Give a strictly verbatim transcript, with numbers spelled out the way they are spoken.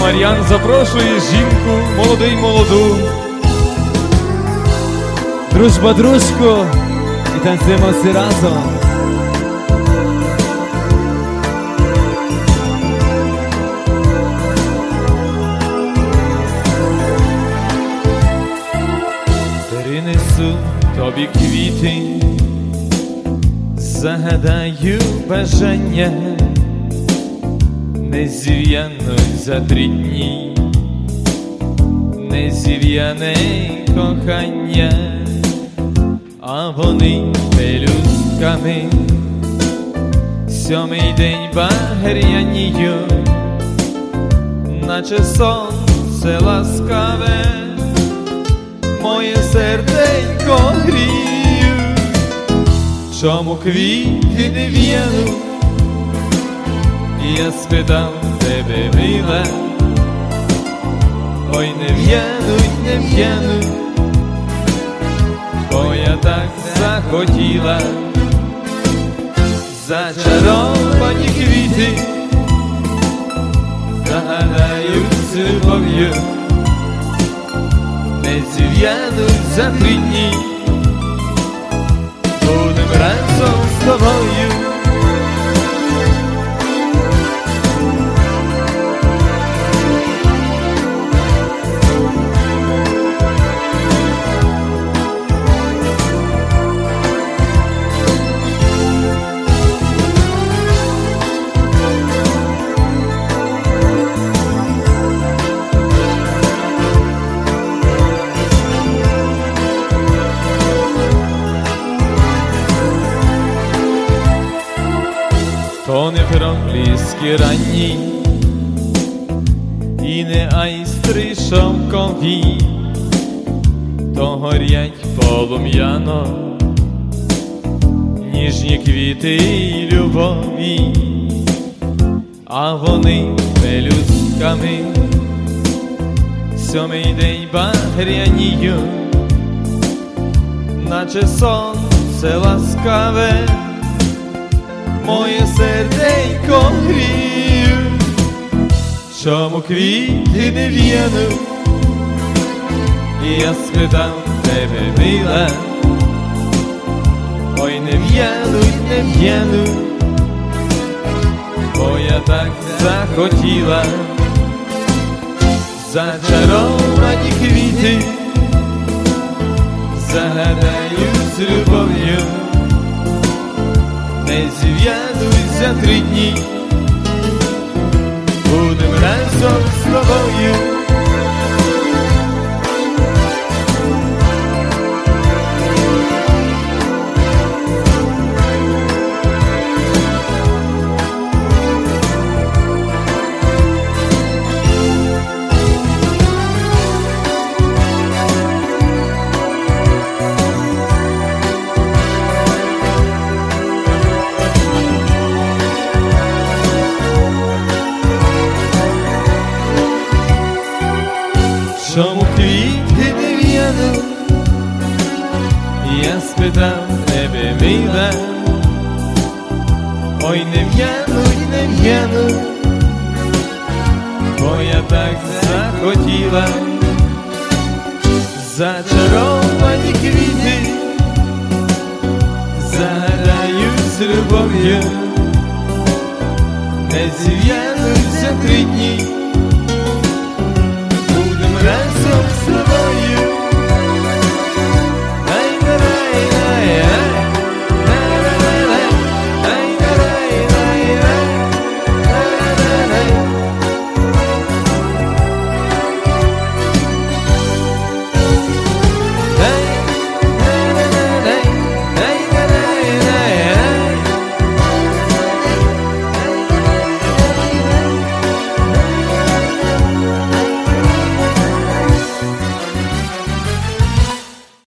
Мар'ян запрошує жінку, молоду й молоду. Дружба дружку, і танцюємо всі разом. Принесу тобі квіти, загадаю бажання, не зів'януть за три дні, не зів'яне кохання, а вони пелюстками сьомий день багряніють, наче сонце ласкаве моє серденько гріють. Чому квіти не в'януть? Я спитав тебе, мила, ой, не в'януть, не в'януть, бо я так захотіла. Зачаровані квіти загадають з любов'ю, не зів'януть за три дні, будем разом з тобою. То не пробліски ранні і не айстри шовкові, то горять полум'яно ніжні квіти й любові, а вони пелюстками сьомий день багряніють, наче сонце ласкаве моє серденько гріють. Чому квіти не в'януть? Я спитав тебе, мила, ой, не в'януть, не в'януть, бо я так захотіла. Зачаровані квіти загадають з любов'ю, не зів'януть за три дні, будем разом з тобою. Чому квіти не в'януть? Я спитав тебе, мила, ой, не в'януть, не в'януть, бо я так захотіла. Зачаровані квіти загадають з любов'ю, не зів'януть за три дні,